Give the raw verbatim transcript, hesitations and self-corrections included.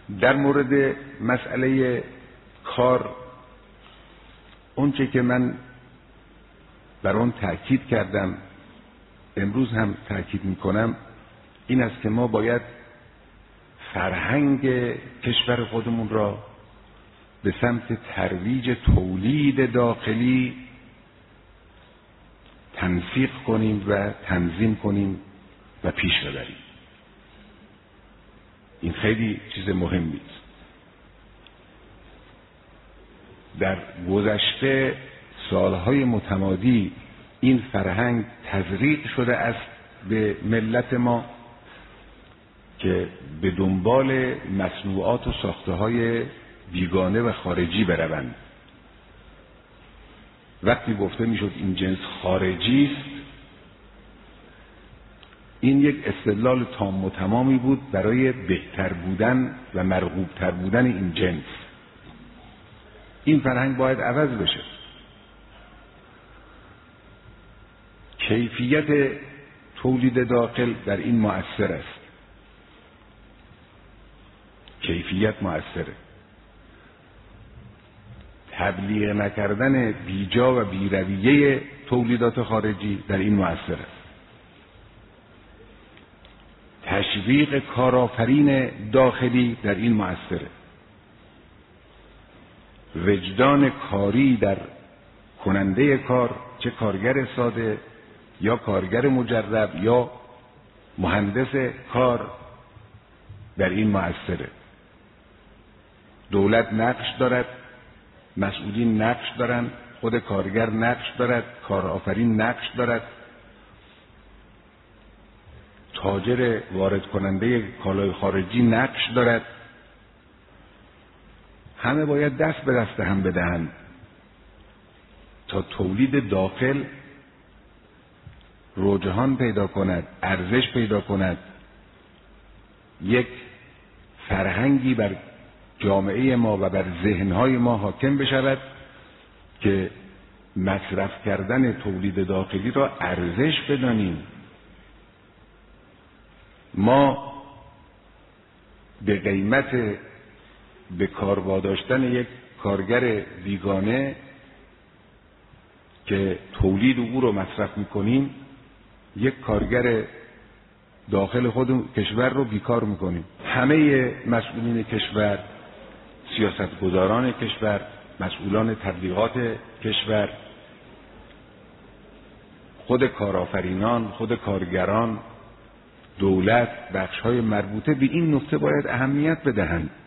در مورد مسئله کار، اون چه که من بر اون تأکید کردم، امروز هم تأکید میکنم، این است که ما باید فرهنگ کشور خودمون را به سمت ترویج تولید داخلی تنسیق کنیم و تنظیم کنیم و پیش ببریم. این خیلی چیز مهمی است. در گذشته سالهای متمادی این فرهنگ تزریق شده است به ملت ما که به دنبال مصنوعات و ساخته‌های بیگانه و خارجی بروند. وقتی گفته میشد این جنس خارجی است، این یک استدلال تام و تمامی بود برای بهتر بودن و مرغوبتر بودن این جنس. این فرهنگ باید عوض بشه. کیفیت تولید داخل در این مؤثر است. کیفیت مؤثره. تبلیغ نکردن بیجا و بیرویه تولیدات خارجی در این مؤثر است. تشویق کارآفرین داخلی در این مؤثره. وجدان کاری در کننده کار، چه کارگر ساده یا کارگر مجرب یا مهندس کار، در این مؤثره. دولت نقش دارد، مسئولین نقش دارند، خود کارگر نقش دارد، کارآفرین نقش دارد، تاجر وارد کننده کالای خارجی نقش دارد. همه باید دست به دست هم بدهند تا تولید داخل رجحان پیدا کند، ارزش پیدا کند، یک فرهنگی بر جامعه ما و بر ذهنهای ما حاکم بشود که مصرف کردن تولید داخلی را ارزش بدانیم. ما به قیمت به کار واداشتن یک کارگر بیگانه که تولید او رو مصرف میکنیم، یک کارگر داخل خود کشور رو بیکار میکنیم. همه مسئولین کشور، سیاستگزاران کشور، مسئولان تبلیغات کشور، خود کارآفرینان، خود کارگران، دولت، بخش‌های مربوطه به این نکته باید اهمیت بدهند.